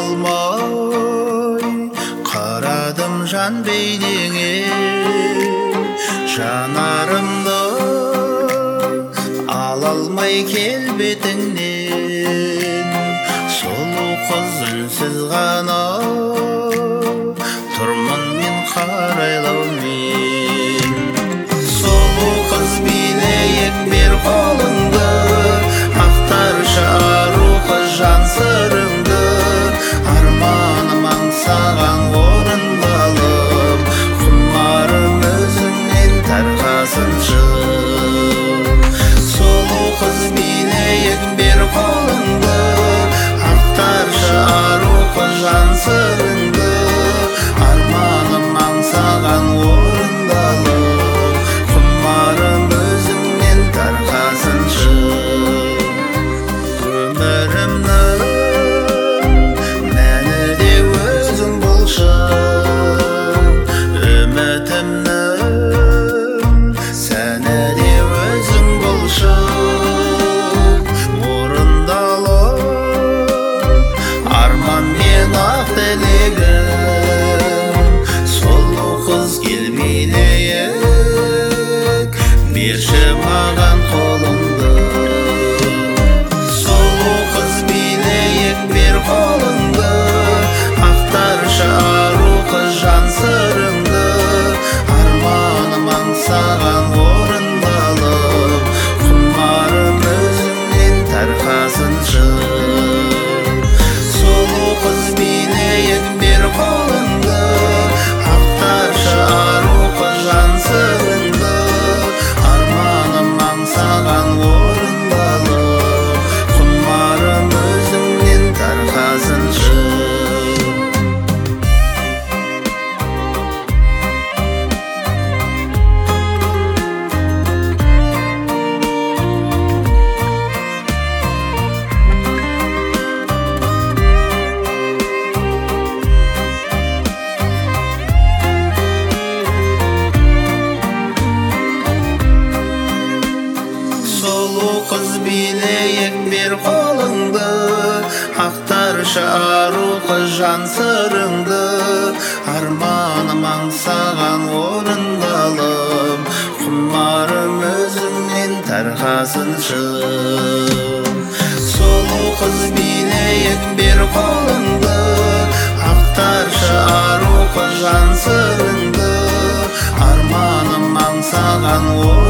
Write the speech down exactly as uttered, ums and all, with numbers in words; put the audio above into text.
болмай қарадым жан бейнеңе, жанарымды ала алмай келбетіңнен. Сұлу қыз үнсіз ғана тұрмын мен қарайлаумен. Сұлу қыз билейік бер қолыңды, ақтаршы ару қыз жан сырыңды. Арманым аңсаған орындалып, құмарым өзіңнен тарқасыншы. Сұлу қыз билейік бер қолыңды, ақтаршы ару қыз жан сырыңды. Арманым аңсаған орындалып, құмарым өзіңнен тарқасыншы. Өмірімнің мәні де өзің болшы, үмітімнің сәні де өзің болшы. Орындалып арман мен ақ тілегім, сұлу қыз кел билейік, берші маған қолыңды. Сұлу қыз билейік бер қолыңды, ақтаршы ару қыз жан сырыңды. Арманым аңсаған орындалып, құмарым өзіңнен тарқасыншы. Сұлу қыз билейік бер қолыңды, ақтаршы ару қыз жан сырыңды. Арманым аңсаған орындалып, құмарым өзіңнен тарқасыншы. Сұлу қыз билейік бер қолыңды, ақтаршы ару қыз жан сырыңды. Арманым аңсаған орындалып, құмарым өзіңнен тарқасыншы. Сұлу қыз билейік бер қолыңды, ақтаршы ару қыз жан сырыңды. Арманым аңсаған орындалып,